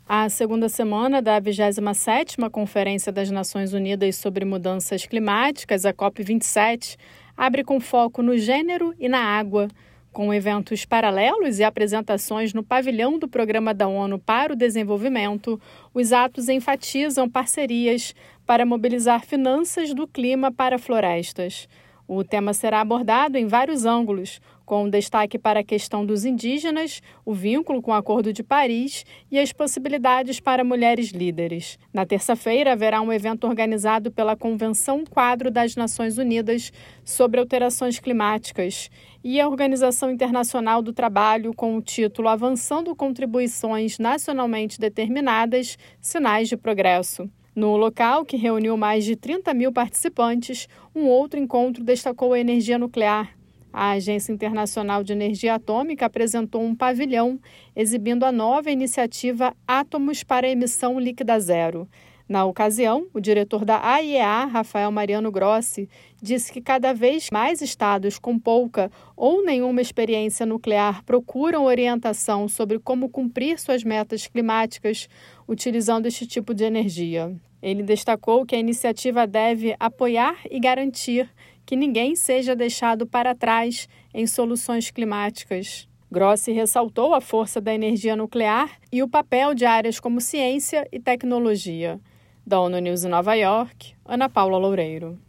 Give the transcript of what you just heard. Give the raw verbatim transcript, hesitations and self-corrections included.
A segunda semana da vigésima sétima Conferência das Nações Unidas sobre Mudanças Climáticas, a COP vinte e sete, abre com foco no gênero e na água, com eventos paralelos e apresentações no pavilhão do Programa da ONU para o Desenvolvimento. Os atos enfatizam parcerias para mobilizar finanças do clima para florestas. O tema será abordado em vários ângulos, com destaque para a questão dos indígenas, o vínculo com o Acordo de Paris e as possibilidades para mulheres líderes. Na terça-feira, haverá um evento organizado pela Convenção Quadro das Nações Unidas sobre Alterações Climáticas e a Organização Internacional do Trabalho com o título Avançando Contribuições Nacionalmente Determinadas, Sinais de Progresso. No local, que reuniu mais de trinta mil participantes, um outro encontro destacou a energia nuclear. A Agência Internacional de Energia Atômica apresentou um pavilhão exibindo a nova iniciativa Átomos para Emissão Líquida Zero. Na ocasião, o diretor da A I E A, Rafael Mariano Grossi, disse que cada vez mais estados com pouca ou nenhuma experiência nuclear procuram orientação sobre como cumprir suas metas climáticas utilizando este tipo de energia. Ele destacou que a iniciativa deve apoiar e garantir que ninguém seja deixado para trás em soluções climáticas. Grossi ressaltou a força da energia nuclear e o papel de áreas como ciência e tecnologia. Da ONU News em Nova York, Ana Paula Loureiro.